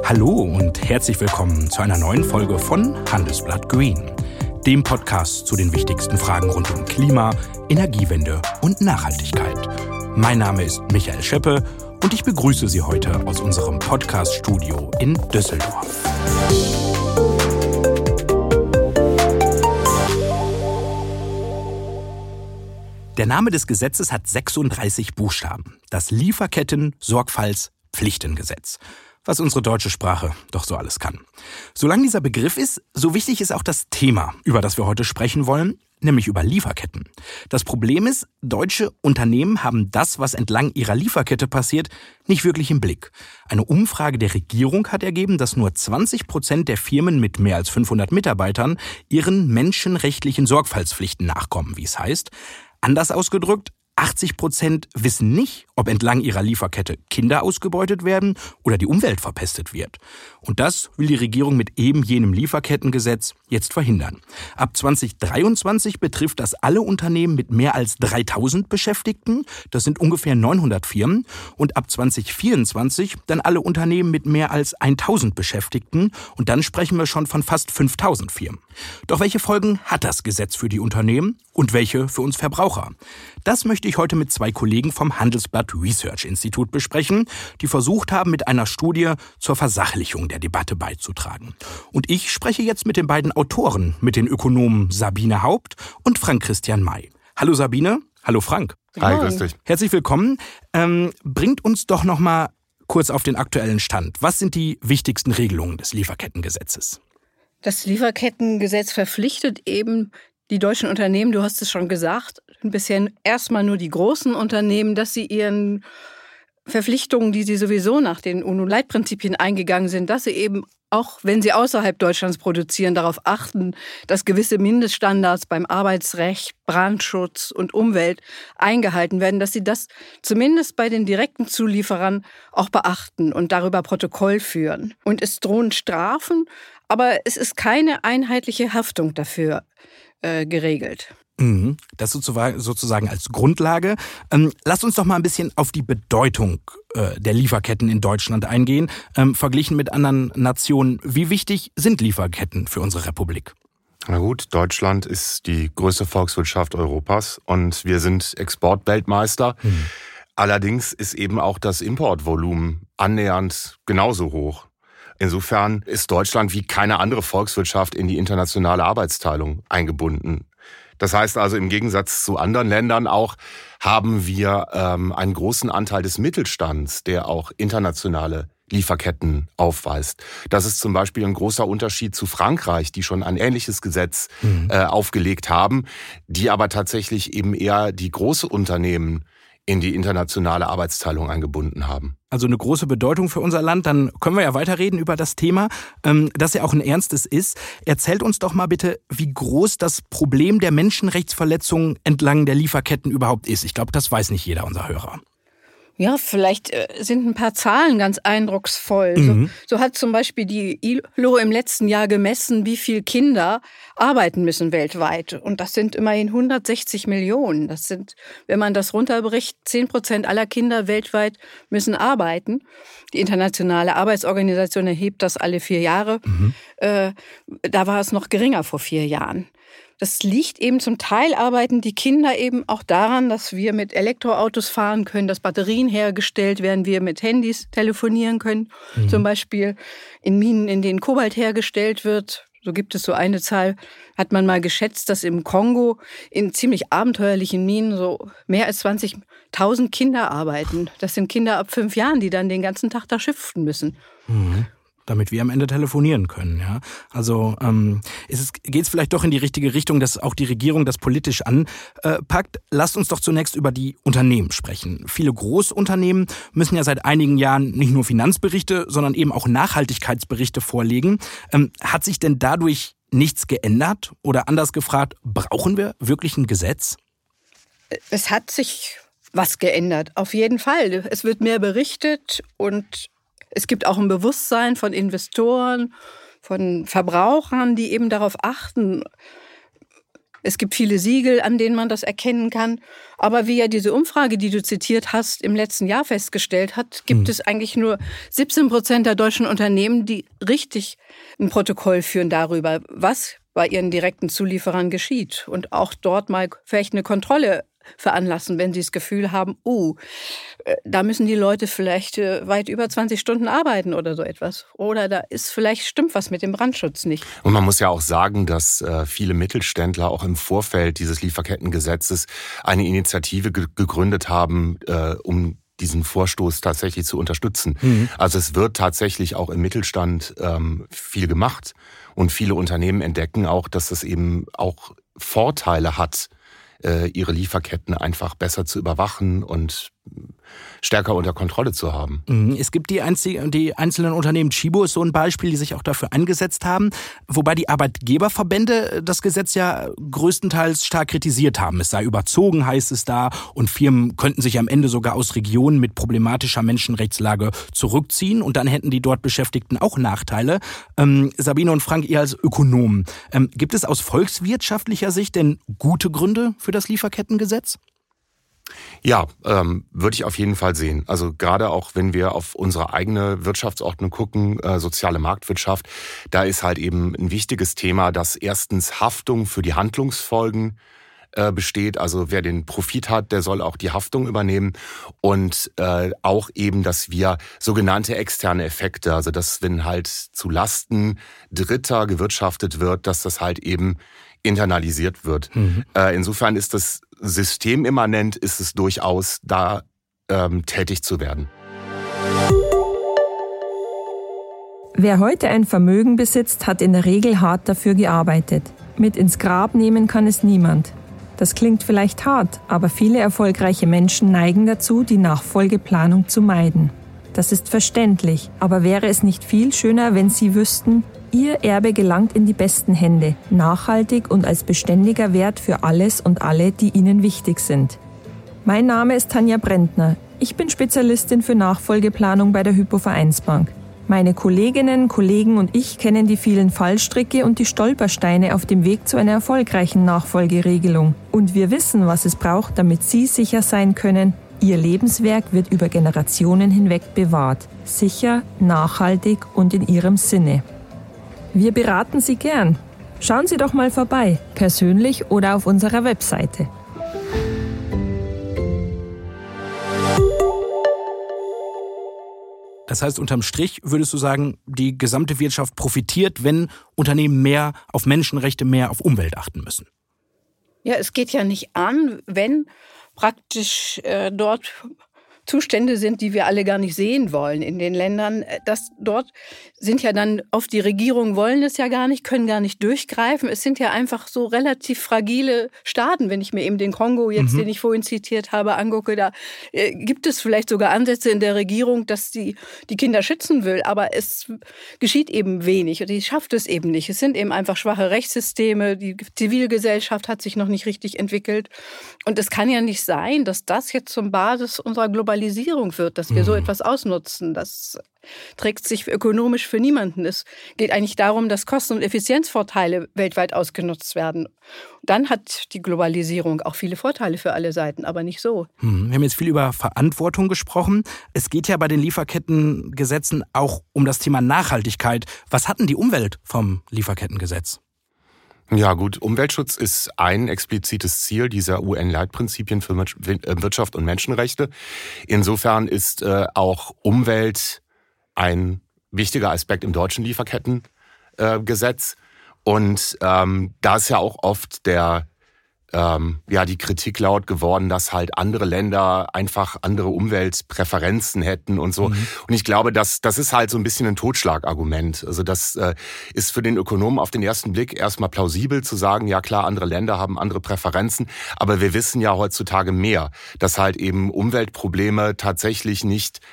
Hallo und herzlich willkommen zu einer neuen Folge von Handelsblatt Green, dem Podcast zu den wichtigsten Fragen rund um Klima, Energiewende und Nachhaltigkeit. Mein Name ist Michael Scheppe und ich begrüße Sie heute aus unserem Podcast-Studio in Düsseldorf. Der Name des Gesetzes hat 36 Buchstaben. Das Lieferketten-Sorgfaltspflichtengesetz. Was unsere deutsche Sprache doch so alles kann. Solange dieser Begriff ist, so wichtig ist auch das Thema, über das wir heute sprechen wollen, nämlich über Lieferketten. Das Problem ist, deutsche Unternehmen haben das, was entlang ihrer Lieferkette passiert, nicht wirklich im Blick. Eine Umfrage der Regierung hat ergeben, dass nur 20% der Firmen mit mehr als 500 Mitarbeitern ihren menschenrechtlichen Sorgfaltspflichten nachkommen, wie es heißt. Anders ausgedrückt, 80% wissen nicht, ob entlang ihrer Lieferkette Kinder ausgebeutet werden oder die Umwelt verpestet wird. Und das will die Regierung mit eben jenem Lieferkettengesetz jetzt verhindern. Ab 2023 betrifft das alle Unternehmen mit mehr als 3000 Beschäftigten. Das sind ungefähr 900 Firmen. Und ab 2024 dann alle Unternehmen mit mehr als 1000 Beschäftigten. Und dann sprechen wir schon von fast 5000 Firmen. Doch welche Folgen hat das Gesetz für die Unternehmen und welche für uns Verbraucher? Das möchte ich heute mit zwei Kollegen vom Handelsblatt Research Institut besprechen, die versucht haben, mit einer Studie zur Versachlichung der Debatte beizutragen. Und ich spreche jetzt mit den beiden Autoren, mit den Ökonomen Sabine Haupt und Frank Christian May. Hallo Sabine, hallo Frank. Hi, grüß dich. Herzlich willkommen. Bringt uns doch noch mal kurz auf den aktuellen Stand. Was sind die wichtigsten Regelungen des Lieferkettengesetzes? Das Lieferkettengesetz verpflichtet eben die deutschen Unternehmen, du hast es schon gesagt, bisher erstmal nur die großen Unternehmen, dass sie ihren Verpflichtungen, die sie sowieso nach den UNO-Leitprinzipien eingegangen sind, dass sie eben auch, wenn sie außerhalb Deutschlands produzieren, darauf achten, dass gewisse Mindeststandards beim Arbeitsrecht, Brandschutz und Umwelt eingehalten werden, dass sie das zumindest bei den direkten Zulieferern auch beachten und darüber Protokoll führen. Und es drohen Strafen, aber es ist keine einheitliche Haftung dafür geregelt. Das sozusagen als Grundlage. Lasst uns doch mal ein bisschen auf die Bedeutung der Lieferketten in Deutschland eingehen, verglichen mit anderen Nationen. Wie wichtig sind Lieferketten für unsere Republik? Na gut, Deutschland ist die größte Volkswirtschaft Europas und wir sind Exportweltmeister. Allerdings ist eben auch das Importvolumen annähernd genauso hoch. Insofern ist Deutschland wie keine andere Volkswirtschaft in die internationale Arbeitsteilung eingebunden. Das heißt also, im Gegensatz zu anderen Ländern auch, haben wir einen großen Anteil des Mittelstands, der auch internationale Lieferketten aufweist. Das ist zum Beispiel ein großer Unterschied zu Frankreich, die schon ein ähnliches Gesetz aufgelegt haben, die aber tatsächlich eben eher die große Unternehmen in die internationale Arbeitsteilung eingebunden haben. Also eine große Bedeutung für unser Land. Dann können wir ja weiterreden über das Thema, das ja auch ein ernstes ist. Erzählt uns doch mal bitte, wie groß das Problem der Menschenrechtsverletzungen entlang der Lieferketten überhaupt ist. Ich glaube, das weiß nicht jeder unserer Hörer. Ja, vielleicht sind ein paar Zahlen ganz eindrucksvoll. So hat zum Beispiel die ILO im letzten Jahr gemessen, wie viel Kinder arbeiten müssen weltweit. Und das sind immerhin 160 Millionen. Das sind, wenn man das runterbricht, 10% aller Kinder weltweit müssen arbeiten. Die Internationale Arbeitsorganisation erhebt das alle 4 Jahre. Da war es noch geringer vor 4 Jahren. Das liegt eben zum Teil arbeiten die Kinder eben auch daran, dass wir mit Elektroautos fahren können, dass Batterien hergestellt werden, wir mit Handys telefonieren können. Zum Beispiel in Minen, in denen Kobalt hergestellt wird. So gibt es so eine Zahl, hat man mal geschätzt, dass im Kongo in ziemlich abenteuerlichen Minen so mehr als 20.000 Kinder arbeiten. Das sind Kinder ab 5 Jahren, die dann den ganzen Tag da schiften müssen. Damit wir am Ende telefonieren können. Ja? Also geht es vielleicht doch in die richtige Richtung, dass auch die Regierung das politisch anpackt. Lasst uns doch zunächst über die Unternehmen sprechen. Viele Großunternehmen müssen ja seit einigen Jahren nicht nur Finanzberichte, sondern eben auch Nachhaltigkeitsberichte vorlegen. Hat sich denn dadurch nichts geändert? Oder anders gefragt, brauchen wir wirklich ein Gesetz? Es hat sich was geändert, auf jeden Fall. Es wird mehr berichtet und es gibt auch ein Bewusstsein von Investoren, von Verbrauchern, die eben darauf achten, Es gibt viele Siegel, an denen man das erkennen kann. Aber wie ja diese Umfrage, die du zitiert hast, im letzten Jahr festgestellt hat, gibt es eigentlich nur 17% der deutschen Unternehmen, die richtig ein Protokoll führen darüber, was bei ihren direkten Zulieferern geschieht. Und auch dort mal vielleicht eine Kontrolle veranlassen, wenn sie das Gefühl haben, da müssen die Leute vielleicht weit über 20 Stunden arbeiten oder so etwas. Oder da ist stimmt was mit dem Brandschutz nicht. Und man muss ja auch sagen, dass viele Mittelständler auch im Vorfeld dieses Lieferkettengesetzes eine Initiative gegründet haben, um diesen Vorstoß tatsächlich zu unterstützen. Also es wird tatsächlich auch im Mittelstand viel gemacht. Und viele Unternehmen entdecken auch, dass es eben auch Vorteile hat, ihre Lieferketten einfach besser zu überwachen und stärker unter Kontrolle zu haben. Es gibt die einzelnen Unternehmen, Tchibo ist so ein Beispiel, die sich auch dafür eingesetzt haben, wobei die Arbeitgeberverbände das Gesetz ja größtenteils stark kritisiert haben. Es sei überzogen, heißt es da, und Firmen könnten sich am Ende sogar aus Regionen mit problematischer Menschenrechtslage zurückziehen und dann hätten die dort Beschäftigten auch Nachteile. Sabine und Frank, ihr als Ökonomen, gibt es aus volkswirtschaftlicher Sicht denn gute Gründe für das Lieferkettengesetz? Ja, würde ich auf jeden Fall sehen. Also gerade auch, wenn wir auf unsere eigene Wirtschaftsordnung gucken, soziale Marktwirtschaft, da ist halt eben ein wichtiges Thema, dass erstens Haftung für die Handlungsfolgen besteht. Also wer den Profit hat, der soll auch die Haftung übernehmen. Und auch eben, dass wir sogenannte externe Effekte, also dass wenn halt zu Lasten Dritter gewirtschaftet wird, dass das halt eben internalisiert wird. Insofern ist das systemimmanent, ist es durchaus da tätig zu werden. Wer heute ein Vermögen besitzt, hat in der Regel hart dafür gearbeitet. Mit ins Grab nehmen kann es niemand. Das klingt vielleicht hart, aber viele erfolgreiche Menschen neigen dazu, die Nachfolgeplanung zu meiden. Das ist verständlich, aber wäre es nicht viel schöner, wenn Sie wüssten, Ihr Erbe gelangt in die besten Hände, nachhaltig und als beständiger Wert für alles und alle, die Ihnen wichtig sind. Mein Name ist Tanja Brentner. Ich bin Spezialistin für Nachfolgeplanung bei der Hypo Vereinsbank. Meine Kolleginnen, Kollegen und ich kennen die vielen Fallstricke und die Stolpersteine auf dem Weg zu einer erfolgreichen Nachfolgeregelung. Und wir wissen, was es braucht, damit Sie sicher sein können, Ihr Lebenswerk wird über Generationen hinweg bewahrt. Sicher, nachhaltig und in Ihrem Sinne. Wir beraten Sie gern. Schauen Sie doch mal vorbei, persönlich oder auf unserer Webseite. Das heißt, unterm Strich würdest du sagen, die gesamte Wirtschaft profitiert, wenn Unternehmen mehr auf Menschenrechte, mehr auf Umwelt achten müssen? Ja, es geht ja nicht an, wenn praktisch dort Zustände sind, die wir alle gar nicht sehen wollen in den Ländern. Dort sind ja dann oft die Regierungen wollen es ja gar nicht, können gar nicht durchgreifen. Es sind ja einfach so relativ fragile Staaten. Wenn ich mir eben den Kongo jetzt, den ich vorhin zitiert habe, angucke, da gibt es vielleicht sogar Ansätze in der Regierung, dass die Kinder schützen will. Aber es geschieht eben wenig und die schafft es eben nicht. Es sind eben einfach schwache Rechtssysteme. Die Zivilgesellschaft hat sich noch nicht richtig entwickelt. Und es kann ja nicht sein, dass das jetzt zum Basis unserer Globalisierung wird, dass wir so etwas ausnutzen. Das trägt sich ökonomisch für niemanden. Es geht eigentlich darum, dass Kosten- und Effizienzvorteile weltweit ausgenutzt werden. Dann hat die Globalisierung auch viele Vorteile für alle Seiten, aber nicht so. Wir haben jetzt viel über Verantwortung gesprochen. Es geht ja bei den Lieferkettengesetzen auch um das Thema Nachhaltigkeit. Was hat denn die Umwelt vom Lieferkettengesetz? Ja gut, Umweltschutz ist ein explizites Ziel dieser UN-Leitprinzipien für Wirtschaft und Menschenrechte. Insofern ist auch Umwelt ein wichtiger Aspekt im deutschen Lieferkettengesetz. Und da ist ja auch oft die Kritik laut geworden, dass halt andere Länder einfach andere Umweltpräferenzen hätten und so. Und ich glaube, das ist halt so ein bisschen ein Totschlagargument. Also das ist für den Ökonomen auf den ersten Blick erstmal plausibel zu sagen, ja klar, andere Länder haben andere Präferenzen, aber wir wissen ja heutzutage mehr, dass halt eben Umweltprobleme tatsächlich nicht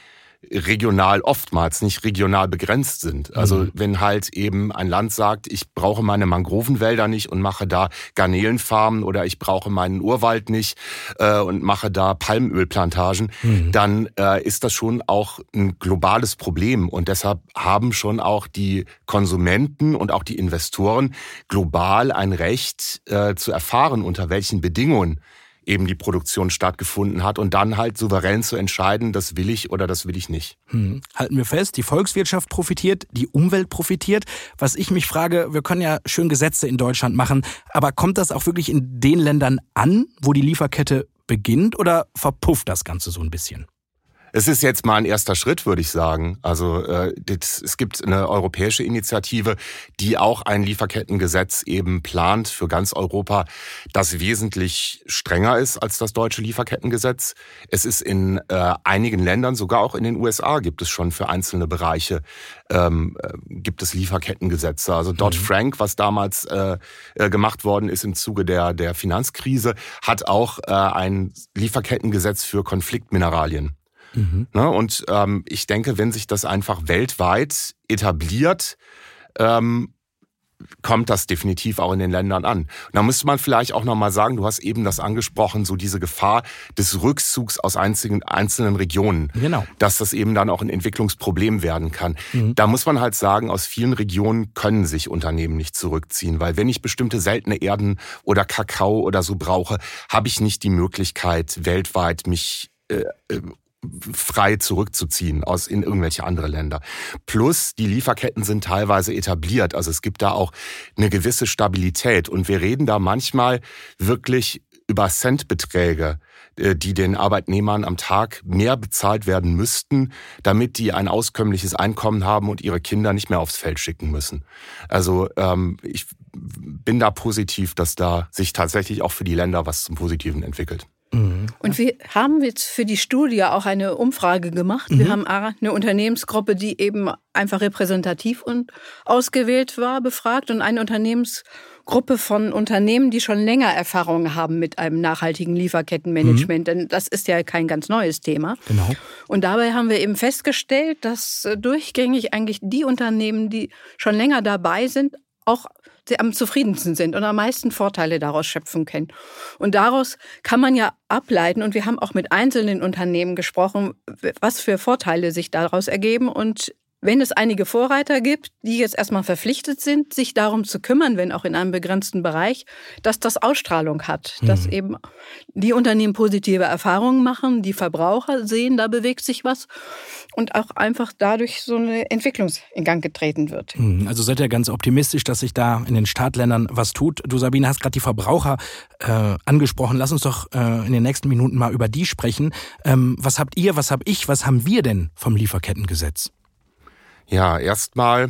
oftmals nicht regional begrenzt sind. Also wenn halt eben ein Land sagt, ich brauche meine Mangrovenwälder nicht und mache da Garnelenfarmen oder ich brauche meinen Urwald nicht und mache da Palmölplantagen, dann ist das schon auch ein globales Problem. Und deshalb haben schon auch die Konsumenten und auch die Investoren global ein Recht zu erfahren, unter welchen Bedingungen eben die Produktion stattgefunden hat und dann halt souverän zu entscheiden, das will ich oder das will ich nicht. Halten wir fest, die Volkswirtschaft profitiert, die Umwelt profitiert. Was ich mich frage, wir können ja schön Gesetze in Deutschland machen, aber kommt das auch wirklich in den Ländern an, wo die Lieferkette beginnt, oder verpufft das Ganze so ein bisschen? Es ist jetzt mal ein erster Schritt, würde ich sagen. Also es gibt eine europäische Initiative, die auch ein Lieferkettengesetz eben plant für ganz Europa, das wesentlich strenger ist als das deutsche Lieferkettengesetz. Es ist in einigen Ländern, sogar auch in den USA, gibt es schon für einzelne Bereiche gibt es Lieferkettengesetze. Also Dodd-Frank, was damals gemacht worden ist im Zuge der Finanzkrise, hat auch ein Lieferkettengesetz für Konfliktmineralien. Und ich denke, wenn sich das einfach weltweit etabliert, kommt das definitiv auch in den Ländern an. Und da müsste man vielleicht auch nochmal sagen, du hast eben das angesprochen, so diese Gefahr des Rückzugs aus einzelnen Regionen. Genau. Dass das eben dann auch ein Entwicklungsproblem werden kann. Da muss man halt sagen, aus vielen Regionen können sich Unternehmen nicht zurückziehen, weil wenn ich bestimmte seltene Erden oder Kakao oder so brauche, habe ich nicht die Möglichkeit, weltweit mich frei zurückzuziehen in irgendwelche andere Länder. Plus, die Lieferketten sind teilweise etabliert. Also es gibt da auch eine gewisse Stabilität. Und wir reden da manchmal wirklich über Centbeträge, die den Arbeitnehmern am Tag mehr bezahlt werden müssten, damit die ein auskömmliches Einkommen haben und ihre Kinder nicht mehr aufs Feld schicken müssen. Also ich bin da positiv, dass da sich tatsächlich auch für die Länder was zum Positiven entwickelt. Und wir haben jetzt für die Studie auch eine Umfrage gemacht. Wir haben eine Unternehmensgruppe, die eben einfach repräsentativ und ausgewählt war, befragt und eine Unternehmensgruppe von Unternehmen, die schon länger Erfahrung haben mit einem nachhaltigen Lieferkettenmanagement. Denn das ist ja kein ganz neues Thema. Genau. Und dabei haben wir eben festgestellt, dass durchgängig eigentlich die Unternehmen, die schon länger dabei sind, auch am zufriedensten sind und am meisten Vorteile daraus schöpfen können. Und daraus kann man ja ableiten, und wir haben auch mit einzelnen Unternehmen gesprochen, was für Vorteile sich daraus ergeben. Und wenn es einige Vorreiter gibt, die jetzt erstmal verpflichtet sind, sich darum zu kümmern, wenn auch in einem begrenzten Bereich, dass das Ausstrahlung hat, dass eben die Unternehmen positive Erfahrungen machen, die Verbraucher sehen, da bewegt sich was und auch einfach dadurch so eine Entwicklung in Gang getreten wird. Also seid ihr ganz optimistisch, dass sich da in den Startländern was tut. Du, Sabine, hast gerade die Verbraucher angesprochen. Lass uns doch in den nächsten Minuten mal über die sprechen. Was habt ihr, was hab ich, was haben wir denn vom Lieferkettengesetz? Ja, erstmal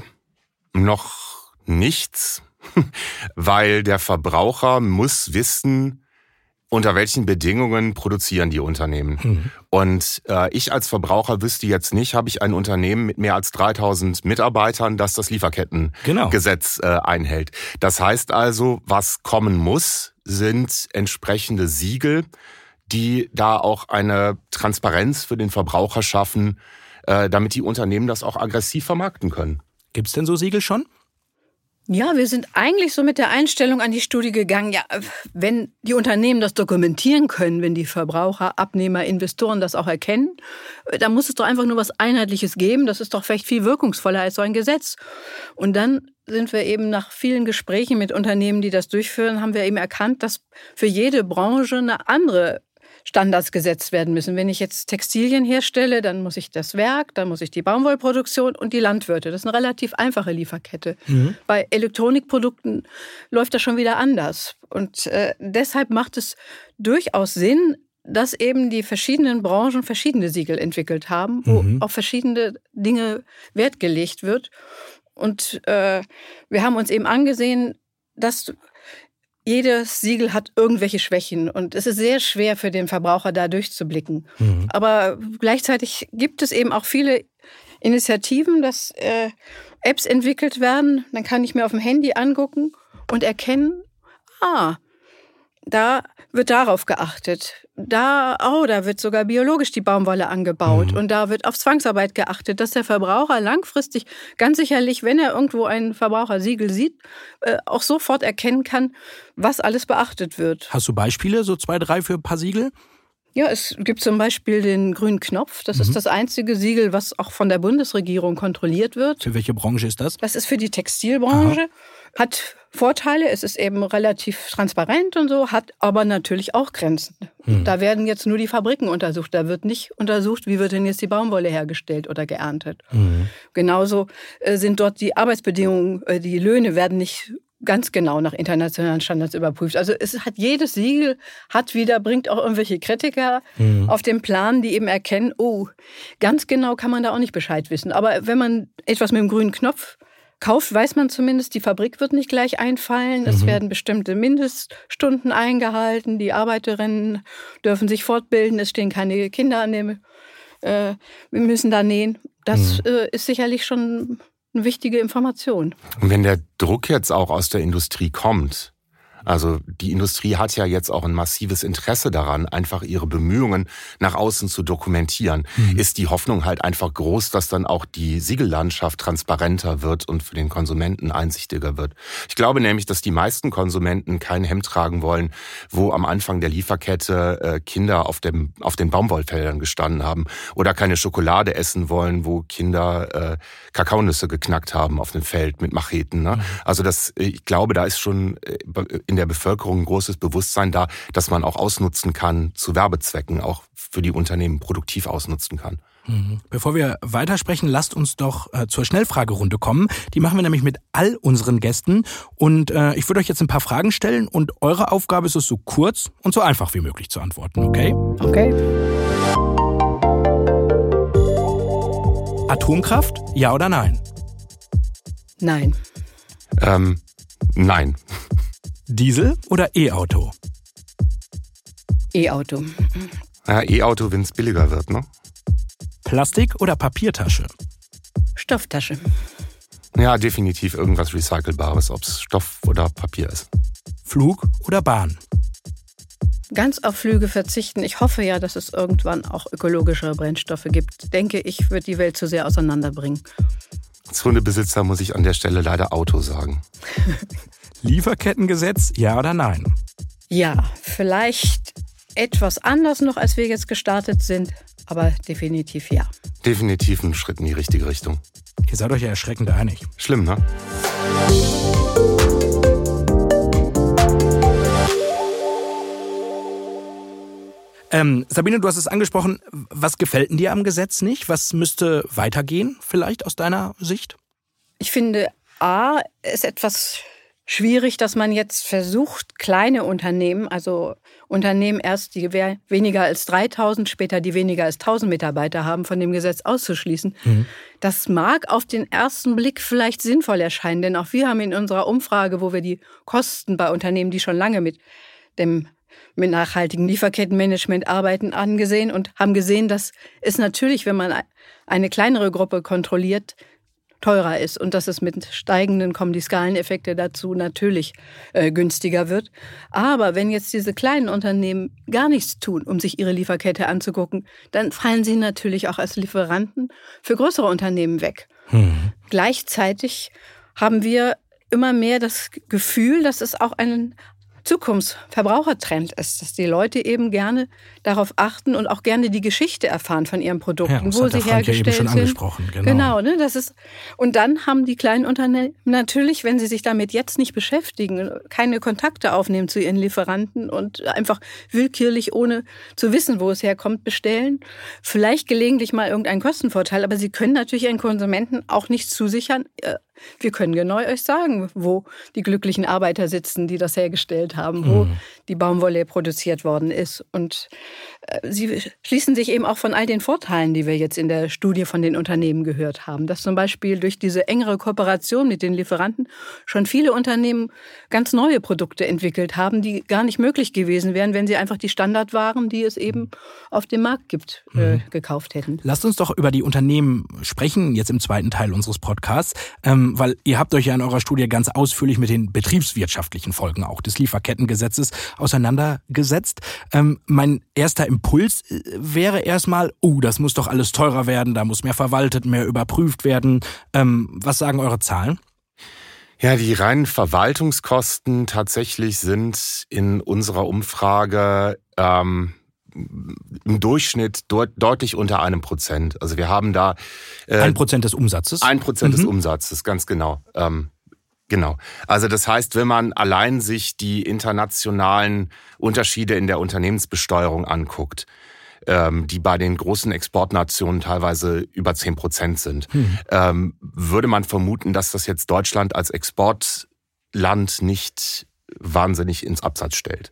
noch nichts, weil der Verbraucher muss wissen, unter welchen Bedingungen produzieren die Unternehmen. Und ich als Verbraucher wüsste jetzt nicht, habe ich ein Unternehmen mit mehr als 3000 Mitarbeitern, das das Lieferkettengesetz einhält. Das heißt also, was kommen muss, sind entsprechende Siegel, die da auch eine Transparenz für den Verbraucher schaffen, damit die Unternehmen das auch aggressiv vermarkten können. Gibt's denn so Siegel schon? Ja, wir sind eigentlich so mit der Einstellung an die Studie gegangen, ja, wenn die Unternehmen das dokumentieren können, wenn die Verbraucher, Abnehmer, Investoren das auch erkennen, dann muss es doch einfach nur was Einheitliches geben. Das ist doch vielleicht viel wirkungsvoller als so ein Gesetz. Und dann sind wir eben nach vielen Gesprächen mit Unternehmen, die das durchführen, haben wir eben erkannt, dass für jede Branche eine andere Standards gesetzt werden müssen. Wenn ich jetzt Textilien herstelle, dann muss ich das Werk, dann muss ich die Baumwollproduktion und die Landwirte. Das ist eine relativ einfache Lieferkette. Bei Elektronikprodukten läuft das schon wieder anders. Und deshalb macht es durchaus Sinn, dass eben die verschiedenen Branchen verschiedene Siegel entwickelt haben, wo auf verschiedene Dinge Wert gelegt wird. Und wir haben uns eben angesehen, dass jedes Siegel hat irgendwelche Schwächen und es ist sehr schwer für den Verbraucher da durchzublicken. Aber gleichzeitig gibt es eben auch viele Initiativen, dass Apps entwickelt werden. Dann kann ich mir auf dem Handy angucken und erkennen, Da wird darauf geachtet. Da wird sogar biologisch die Baumwolle angebaut. Und da wird auf Zwangsarbeit geachtet, dass der Verbraucher langfristig ganz sicherlich, wenn er irgendwo ein Verbrauchersiegel sieht, auch sofort erkennen kann, was alles beachtet wird. Hast du Beispiele, so 2, 3 für ein paar Siegel? Ja, es gibt zum Beispiel den grünen Knopf. Das ist das einzige Siegel, was auch von der Bundesregierung kontrolliert wird. Für welche Branche ist das? Das ist für die Textilbranche. Aha. Hat Vorteile, es ist eben relativ transparent und so, hat aber natürlich auch Grenzen. Da werden jetzt nur die Fabriken untersucht. Da wird nicht untersucht, wie wird denn jetzt die Baumwolle hergestellt oder geerntet. Genauso sind dort die Arbeitsbedingungen, die Löhne werden nicht ganz genau nach internationalen Standards überprüft. Also jedes Siegel bringt auch irgendwelche Kritiker auf den Plan, die eben erkennen, ganz genau kann man da auch nicht Bescheid wissen. Aber wenn man etwas mit dem grünen Knopf kauft, weiß man zumindest, die Fabrik wird nicht gleich einfallen. Es werden bestimmte Mindeststunden eingehalten. Die Arbeiterinnen dürfen sich fortbilden. Es stehen keine Kinder an dem, wir müssen da nähen. Das ist sicherlich schon eine wichtige Information. Und wenn der Druck jetzt auch aus der Industrie kommt, also die Industrie hat ja jetzt auch ein massives Interesse daran, einfach ihre Bemühungen nach außen zu dokumentieren, ist die Hoffnung halt einfach groß, dass dann auch die Siegellandschaft transparenter wird und für den Konsumenten einsichtiger wird. Ich glaube nämlich, dass die meisten Konsumenten kein Hemd tragen wollen, wo am Anfang der Lieferkette Kinder auf den Baumwollfeldern gestanden haben, oder keine Schokolade essen wollen, wo Kinder Kakaonüsse geknackt haben auf dem Feld mit Macheten. Ne? Also ich glaube, da ist schon in der Bevölkerung ein großes Bewusstsein da, dass man auch ausnutzen kann zu Werbezwecken, auch für die Unternehmen produktiv ausnutzen kann. Bevor wir weitersprechen, lasst uns doch zur Schnellfragerunde kommen. Die machen wir nämlich mit all unseren Gästen. Und ich würde euch jetzt ein paar Fragen stellen und eure Aufgabe ist es, so kurz und so einfach wie möglich zu antworten, okay? Okay. Atomkraft, ja oder nein? Nein. Nein. Diesel oder E-Auto? E-Auto. Ja, E-Auto, wenn es billiger wird, ne? Plastik oder Papiertasche? Stofftasche. Ja, definitiv irgendwas Recycelbares, ob es Stoff oder Papier ist. Flug oder Bahn? Ganz auf Flüge verzichten. Ich hoffe ja, dass es irgendwann auch ökologischere Brennstoffe gibt. Denke ich, wird die Welt zu sehr auseinanderbringen. Als Hundebesitzer muss ich an der Stelle leider Auto sagen. Lieferkettengesetz, ja oder nein? Ja, vielleicht etwas anders noch, als wir jetzt gestartet sind, aber definitiv ja. Definitiv ein Schritt in die richtige Richtung. Ihr seid euch ja erschreckend einig. Schlimm, ne? Sabine, du hast es angesprochen. Was gefällt denn dir am Gesetz nicht? Was müsste weitergehen, vielleicht aus deiner Sicht? Ich finde, ist etwas schwierig, dass man jetzt versucht, kleine Unternehmen, also Unternehmen erst, die weniger als 3.000, später die weniger als 1.000 Mitarbeiter haben, von dem Gesetz auszuschließen. Das mag auf den ersten Blick vielleicht sinnvoll erscheinen, denn auch wir haben in unserer Umfrage, wo wir die Kosten bei Unternehmen, die schon lange mit nachhaltigen Lieferkettenmanagement arbeiten, angesehen und haben gesehen, dass es natürlich, wenn man eine kleinere Gruppe kontrolliert, teurer ist und dass es mit steigenden kommen die Skaleneffekte dazu natürlich günstiger wird. Aber wenn jetzt diese kleinen Unternehmen gar nichts tun, um sich ihre Lieferkette anzugucken, dann fallen sie natürlich auch als Lieferanten für größere Unternehmen weg. Gleichzeitig haben wir immer mehr das Gefühl, dass es auch ein Zukunftsverbrauchertrend ist, dass die Leute eben gerne darauf achten und auch gerne die Geschichte erfahren von ihren Produkten, wo sie hergestellt sind. Angesprochen, genau, ne, das ist. Und dann haben die kleinen Unternehmen natürlich, wenn sie sich damit jetzt nicht beschäftigen, keine Kontakte aufnehmen zu ihren Lieferanten und einfach willkürlich, ohne zu wissen, wo es herkommt, bestellen. Vielleicht gelegentlich mal irgendeinen Kostenvorteil, aber sie können natürlich ihren Konsumenten auch nicht zusichern. Wir können genau euch sagen, wo die glücklichen Arbeiter sitzen, die das hergestellt haben, wo die Baumwolle produziert worden ist. Und sie schließen sich eben auch von all den Vorteilen, die wir jetzt in der Studie von den Unternehmen gehört haben. Dass zum Beispiel durch diese engere Kooperation mit den Lieferanten schon viele Unternehmen ganz neue Produkte entwickelt haben, die gar nicht möglich gewesen wären, wenn sie einfach die Standardwaren, die es eben auf dem Markt gibt, gekauft hätten. Lasst uns doch über die Unternehmen sprechen, jetzt im zweiten Teil unseres Podcasts. weil ihr habt euch ja in eurer Studie ganz ausführlich mit den betriebswirtschaftlichen Folgen auch des Lieferkettengesetzes auseinandergesetzt. Mein erster Impuls wäre erstmal, das muss doch alles teurer werden, da muss mehr verwaltet, mehr überprüft werden. Was sagen eure Zahlen? Ja, die reinen Verwaltungskosten tatsächlich sind in unserer Umfrage im Durchschnitt deutlich unter 1%. Also wir haben da 1% des Umsatzes? 1% des Umsatzes, ganz genau. Genau. Also das heißt, wenn man allein sich die internationalen Unterschiede in der Unternehmensbesteuerung anguckt, die bei den großen Exportnationen teilweise über 10% sind, würde man vermuten, dass das jetzt Deutschland als Exportland nicht wahnsinnig ins Abseits stellt.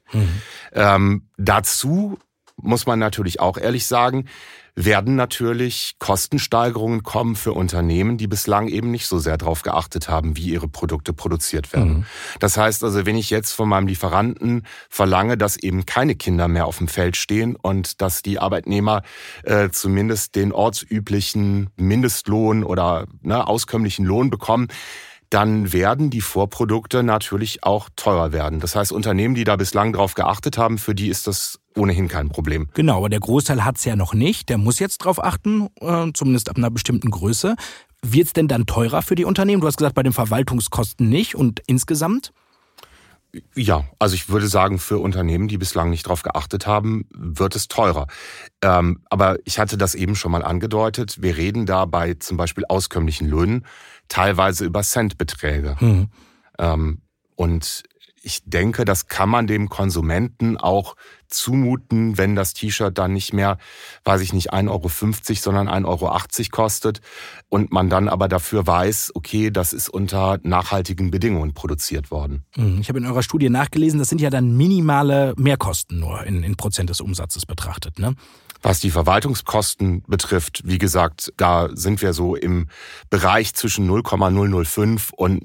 Dazu muss man natürlich auch ehrlich sagen, werden natürlich Kostensteigerungen kommen für Unternehmen, die bislang eben nicht so sehr darauf geachtet haben, wie ihre Produkte produziert werden. Das heißt also, wenn ich jetzt von meinem Lieferanten verlange, dass eben keine Kinder mehr auf dem Feld stehen und dass die Arbeitnehmer zumindest den ortsüblichen Mindestlohn oder auskömmlichen Lohn bekommen, dann werden die Vorprodukte natürlich auch teurer werden. Das heißt, Unternehmen, die da bislang drauf geachtet haben, für die ist das ohnehin kein Problem. Genau, aber der Großteil hat's ja noch nicht. Der muss jetzt drauf achten, zumindest ab einer bestimmten Größe. Wird's denn dann teurer für die Unternehmen? Du hast gesagt, bei den Verwaltungskosten nicht und insgesamt? Ja, also ich würde sagen, für Unternehmen, die bislang nicht drauf geachtet haben, wird es teurer. Aber ich hatte das eben schon mal angedeutet. Wir reden da bei zum Beispiel auskömmlichen Löhnen teilweise über Centbeträge. Und ich denke, das kann man dem Konsumenten auch zumuten, wenn das T-Shirt dann nicht mehr, 1,50 €, sondern 1,80 € kostet und man dann aber dafür weiß, okay, das ist unter nachhaltigen Bedingungen produziert worden. Ich habe in eurer Studie nachgelesen, das sind ja dann minimale Mehrkosten nur in Prozent des Umsatzes betrachtet, ne? Was die Verwaltungskosten betrifft, wie gesagt, da sind wir so im Bereich zwischen 0,005 und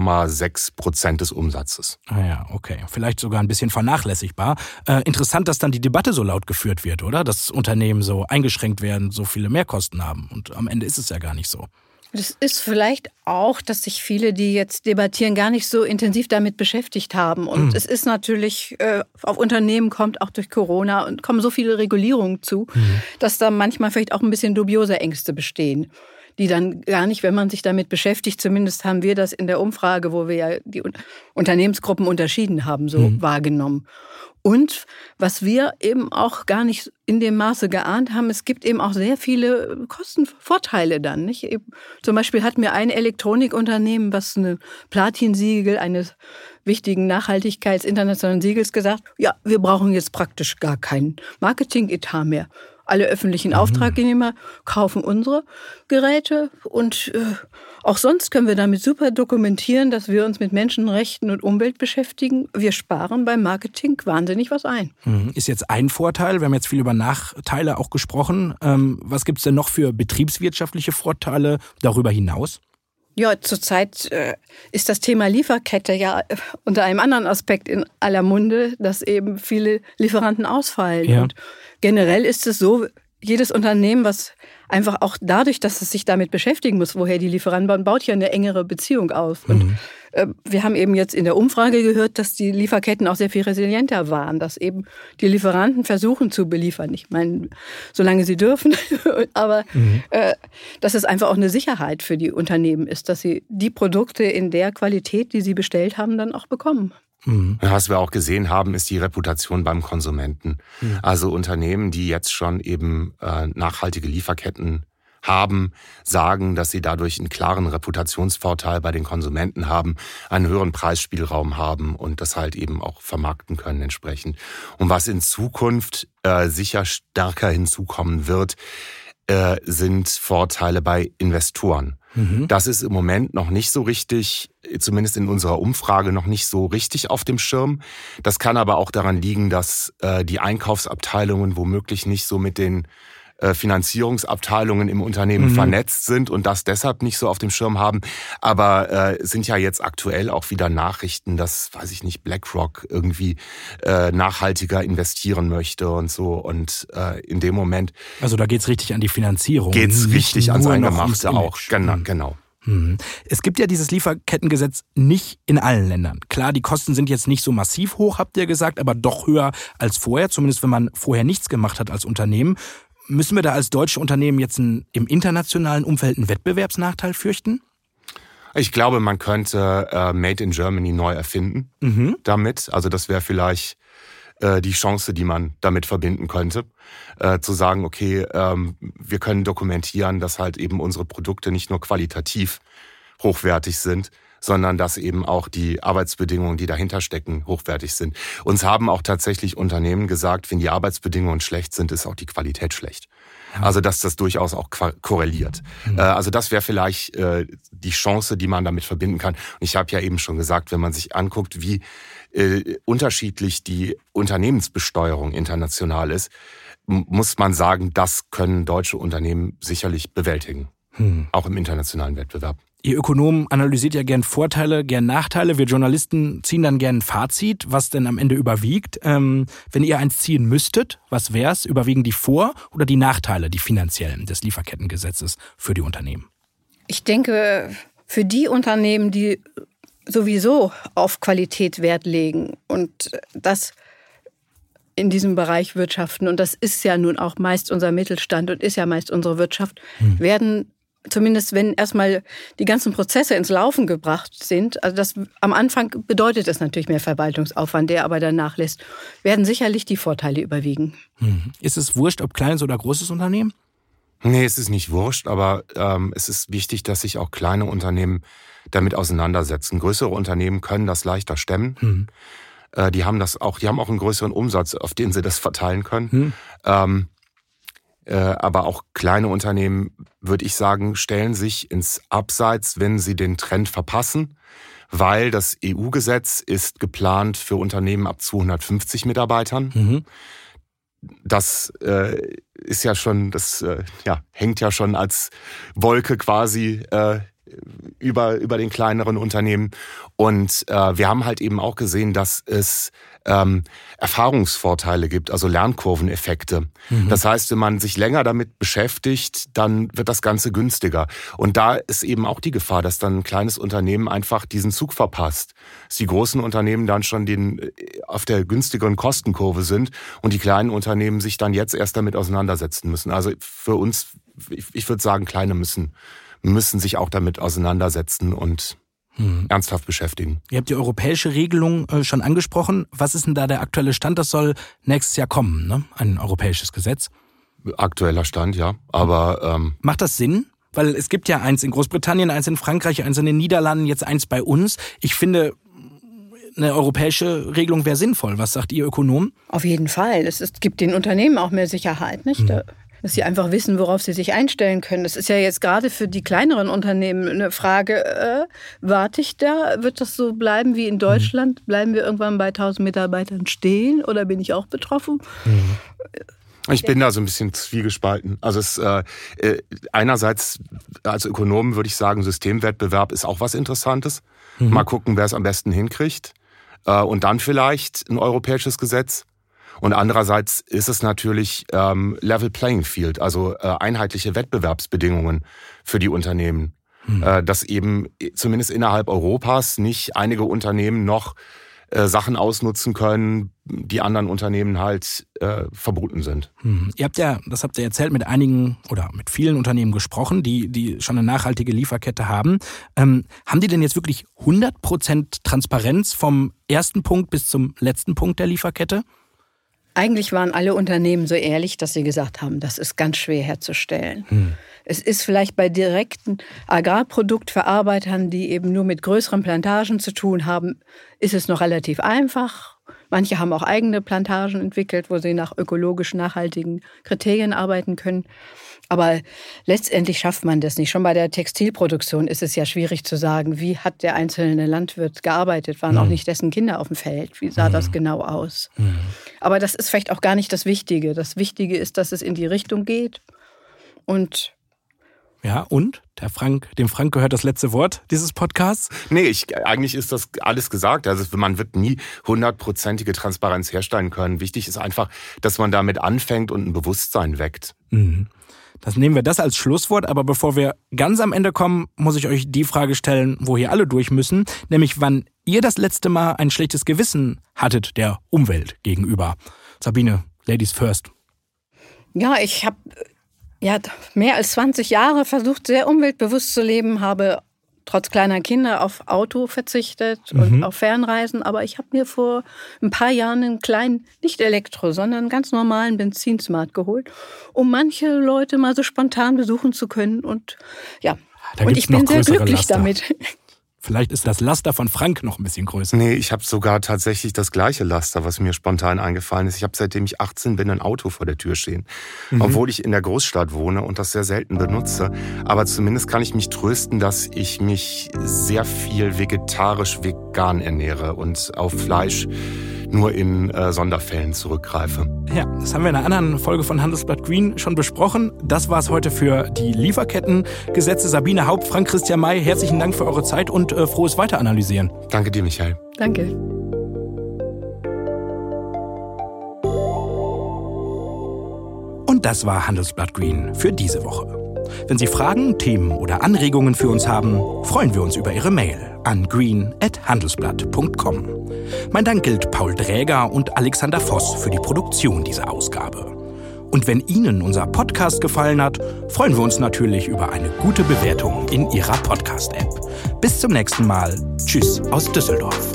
0,6% des Umsatzes. Ah ja, okay. Vielleicht sogar ein bisschen vernachlässigbar. Interessant, dass dann die Debatte so laut geführt wird, oder? Dass Unternehmen so eingeschränkt werden, so viele Mehrkosten haben. Und am Ende ist es ja gar nicht so. Das ist vielleicht auch, dass sich viele, die jetzt debattieren, gar nicht so intensiv damit beschäftigt haben. Und es ist natürlich, auf Unternehmen kommt auch durch Corona und kommen so viele Regulierungen zu, dass da manchmal vielleicht auch ein bisschen dubiose Ängste bestehen, die dann gar nicht, wenn man sich damit beschäftigt, zumindest haben wir das in der Umfrage, wo wir ja die Unternehmensgruppen unterschieden haben, so wahrgenommen. Und was wir eben auch gar nicht in dem Maße geahnt haben, es gibt eben auch sehr viele Kostenvorteile dann, nicht? Zum Beispiel hat mir ein Elektronikunternehmen, was ein Platinsiegel eines wichtigen internationalen Siegels gesagt, ja, wir brauchen jetzt praktisch gar keinen Marketing-Etat mehr. Alle öffentlichen Auftragnehmer kaufen unsere Geräte und auch sonst können wir damit super dokumentieren, dass wir uns mit Menschenrechten und Umwelt beschäftigen. Wir sparen beim Marketing wahnsinnig was ein. Ist jetzt ein Vorteil, wir haben jetzt viel über Nachteile auch gesprochen. Was gibt's denn noch für betriebswirtschaftliche Vorteile darüber hinaus? Ja, zurzeit ist das Thema Lieferkette ja unter einem anderen Aspekt in aller Munde, dass eben viele Lieferanten ausfallen. Ja. Und generell ist es so, jedes Unternehmen, was einfach auch dadurch, dass es sich damit beschäftigen muss, woher die Lieferanten bauen, baut ja eine engere Beziehung auf. Und wir haben eben jetzt in der Umfrage gehört, dass die Lieferketten auch sehr viel resilienter waren, dass eben die Lieferanten versuchen zu beliefern. Ich meine, solange sie dürfen, aber dass es einfach auch eine Sicherheit für die Unternehmen ist, dass sie die Produkte in der Qualität, die sie bestellt haben, dann auch bekommen. Was wir auch gesehen haben, ist die Reputation beim Konsumenten. Also Unternehmen, die jetzt schon eben nachhaltige Lieferketten haben, sagen, dass sie dadurch einen klaren Reputationsvorteil bei den Konsumenten haben, einen höheren Preisspielraum haben und das halt eben auch vermarkten können entsprechend. Und was in Zukunft sicher stärker hinzukommen wird, sind Vorteile bei Investoren. Das ist im Moment noch nicht so richtig, zumindest in unserer Umfrage noch nicht so richtig auf dem Schirm. Das kann aber auch daran liegen, dass die Einkaufsabteilungen womöglich nicht so mit den Finanzierungsabteilungen im Unternehmen vernetzt sind und das deshalb nicht so auf dem Schirm haben. Aber es sind ja jetzt aktuell auch wieder Nachrichten, dass, BlackRock irgendwie nachhaltiger investieren möchte und so. Und in dem Moment... Also da geht's richtig an die Finanzierung. Geht's richtig ans Eingemachte auch. Genau. Es gibt ja dieses Lieferkettengesetz nicht in allen Ländern. Klar, die Kosten sind jetzt nicht so massiv hoch, habt ihr gesagt, aber doch höher als vorher, zumindest wenn man vorher nichts gemacht hat als Unternehmen. Müssen wir da als deutsche Unternehmen jetzt im internationalen Umfeld einen Wettbewerbsnachteil fürchten? Ich glaube, man könnte Made in Germany neu erfinden damit. Also das wäre vielleicht die Chance, die man damit verbinden könnte. Zu sagen, okay, wir können dokumentieren, dass halt eben unsere Produkte nicht nur qualitativ hochwertig sind, sondern dass eben auch die Arbeitsbedingungen, die dahinter stecken, hochwertig sind. Uns haben auch tatsächlich Unternehmen gesagt, wenn die Arbeitsbedingungen schlecht sind, ist auch die Qualität schlecht. Also dass das durchaus auch korreliert. Also das wäre vielleicht die Chance, die man damit verbinden kann. Und ich habe ja eben schon gesagt, wenn man sich anguckt, wie unterschiedlich die Unternehmensbesteuerung international ist, muss man sagen, das können deutsche Unternehmen sicherlich bewältigen. Auch im internationalen Wettbewerb. Ihr Ökonomen analysiert ja gern Vorteile, gern Nachteile. Wir Journalisten ziehen dann gern ein Fazit, was denn am Ende überwiegt. Wenn ihr eins ziehen müsstet, was wär's? Überwiegen die Vor- oder die Nachteile, die finanziellen des Lieferkettengesetzes für die Unternehmen? Ich denke, für die Unternehmen, die sowieso auf Qualität Wert legen und das in diesem Bereich wirtschaften, und das ist ja nun auch meist unser Mittelstand und ist ja meist unsere Wirtschaft, werden zumindest wenn erstmal die ganzen Prozesse ins Laufen gebracht sind, also das am Anfang bedeutet es natürlich mehr Verwaltungsaufwand, der aber danach lässt, werden sicherlich die Vorteile überwiegen. Ist es wurscht, ob kleines oder großes Unternehmen? Nee, es ist nicht wurscht, aber es ist wichtig, dass sich auch kleine Unternehmen damit auseinandersetzen. Größere Unternehmen können das leichter stemmen. Die haben auch einen größeren Umsatz, auf den sie das verteilen können. Aber auch kleine Unternehmen, würde ich sagen, stellen sich ins Abseits, wenn sie den Trend verpassen, weil das EU-Gesetz ist geplant für Unternehmen ab 250 Mitarbeitern. Das ist ja schon, hängt ja schon als Wolke quasi über den kleineren Unternehmen. Und wir haben halt eben auch gesehen, dass es Erfahrungsvorteile gibt, also Lernkurveneffekte. Das heißt, wenn man sich länger damit beschäftigt, dann wird das Ganze günstiger. Und da ist eben auch die Gefahr, dass dann ein kleines Unternehmen einfach diesen Zug verpasst. Dass die großen Unternehmen dann schon auf der günstigeren Kostenkurve sind und die kleinen Unternehmen sich dann jetzt erst damit auseinandersetzen müssen. Also für uns, ich würde sagen, kleine müssen sich auch damit auseinandersetzen und ernsthaft beschäftigen. Ihr habt die europäische Regelung schon angesprochen. Was ist denn da der aktuelle Stand? Das soll nächstes Jahr kommen, ne? Ein europäisches Gesetz. Aktueller Stand, ja. Aber macht das Sinn? Weil es gibt ja eins in Großbritannien, eins in Frankreich, eins in den Niederlanden, jetzt eins bei uns. Ich finde, eine europäische Regelung wäre sinnvoll. Was sagt ihr Ökonomen? Auf jeden Fall. Es gibt den Unternehmen auch mehr Sicherheit, nicht? Dass sie einfach wissen, worauf sie sich einstellen können. Das ist ja jetzt gerade für die kleineren Unternehmen eine Frage, warte ich da? Wird das so bleiben wie in Deutschland? Bleiben wir irgendwann bei 1000 Mitarbeitern stehen oder bin ich auch betroffen? Ich bin da so ein bisschen zwiegespalten. Also einerseits als Ökonom würde ich sagen, Systemwettbewerb ist auch was Interessantes. Mal gucken, wer es am besten hinkriegt. Und dann vielleicht ein europäisches Gesetz. Und andererseits ist es natürlich Level Playing Field, also einheitliche Wettbewerbsbedingungen für die Unternehmen. Dass eben zumindest innerhalb Europas nicht einige Unternehmen noch Sachen ausnutzen können, die anderen Unternehmen halt verboten sind. Ihr habt ja, das habt ihr erzählt, mit einigen oder mit vielen Unternehmen gesprochen, die schon eine nachhaltige Lieferkette haben. Haben die denn jetzt wirklich 100% Transparenz vom ersten Punkt bis zum letzten Punkt der Lieferkette? Eigentlich waren alle Unternehmen so ehrlich, dass sie gesagt haben, das ist ganz schwer herzustellen. Es ist vielleicht bei direkten Agrarproduktverarbeitern, die eben nur mit größeren Plantagen zu tun haben, ist es noch relativ einfach. Manche haben auch eigene Plantagen entwickelt, wo sie nach ökologisch nachhaltigen Kriterien arbeiten können. Aber letztendlich schafft man das nicht. Schon bei der Textilproduktion ist es ja schwierig zu sagen, wie hat der einzelne Landwirt gearbeitet? Waren auch nicht dessen Kinder auf dem Feld? Wie sah das genau aus? Aber das ist vielleicht auch gar nicht das Wichtige. Das Wichtige ist, dass es in die Richtung geht. Und Ja, und? Dem Frank gehört das letzte Wort dieses Podcasts? Nee, eigentlich ist das alles gesagt. Also man wird nie 100%ige Transparenz herstellen können. Wichtig ist einfach, dass man damit anfängt und ein Bewusstsein weckt. Mhm. Das nehmen wir das als Schlusswort, aber bevor wir ganz am Ende kommen, muss ich euch die Frage stellen, wo hier alle durch müssen, nämlich wann ihr das letzte Mal ein schlechtes Gewissen hattet der Umwelt gegenüber. Sabine, Ladies first. Ja, ich habe mehr als 20 Jahre versucht, sehr umweltbewusst zu leben, habe trotz kleiner Kinder auf Auto verzichtet und auf Fernreisen. Aber ich habe mir vor ein paar Jahren einen kleinen, nicht Elektro, sondern einen ganz normalen Benzinsmart geholt, um manche Leute mal so spontan besuchen zu können. Und ja, und ich bin sehr glücklich Laster damit. Vielleicht ist das Laster von Frank noch ein bisschen größer. Nee, ich habe sogar tatsächlich das gleiche Laster, was mir spontan eingefallen ist. Ich habe, seitdem ich 18 bin, ein Auto vor der Tür stehen. Obwohl ich in der Großstadt wohne und das sehr selten benutze. Aber zumindest kann ich mich trösten, dass ich mich sehr viel vegetarisch-vegan ernähre und auf Fleisch nur in Sonderfällen zurückgreife. Ja, das haben wir in einer anderen Folge von Handelsblatt Green schon besprochen. Das war's heute für die Lieferkettengesetze. Sabine Haupt, Frank Christian May, herzlichen Dank für eure Zeit und frohes Weiteranalysieren. Danke dir, Michael. Danke. Und das war Handelsblatt Green für diese Woche. Wenn Sie Fragen, Themen oder Anregungen für uns haben, freuen wir uns über Ihre Mail an green@handelsblatt.com. Mein Dank gilt Paul Dräger und Alexander Voss für die Produktion dieser Ausgabe. Und wenn Ihnen unser Podcast gefallen hat, freuen wir uns natürlich über eine gute Bewertung in Ihrer Podcast-App. Bis zum nächsten Mal. Tschüss aus Düsseldorf.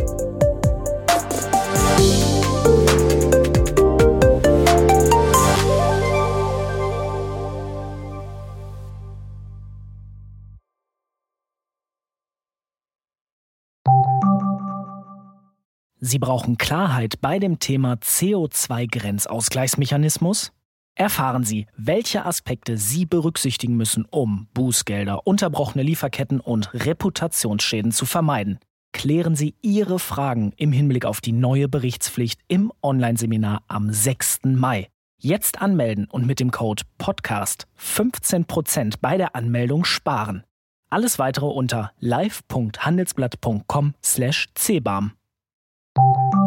Sie brauchen Klarheit bei dem Thema CO2-Grenzausgleichsmechanismus? Erfahren Sie, welche Aspekte Sie berücksichtigen müssen, um Bußgelder, unterbrochene Lieferketten und Reputationsschäden zu vermeiden. Klären Sie Ihre Fragen im Hinblick auf die neue Berichtspflicht im Online-Seminar am 6. Mai. Jetzt anmelden und mit dem Code PODCAST 15% bei der Anmeldung sparen. Alles weitere unter live.handelsblatt.com/cbam.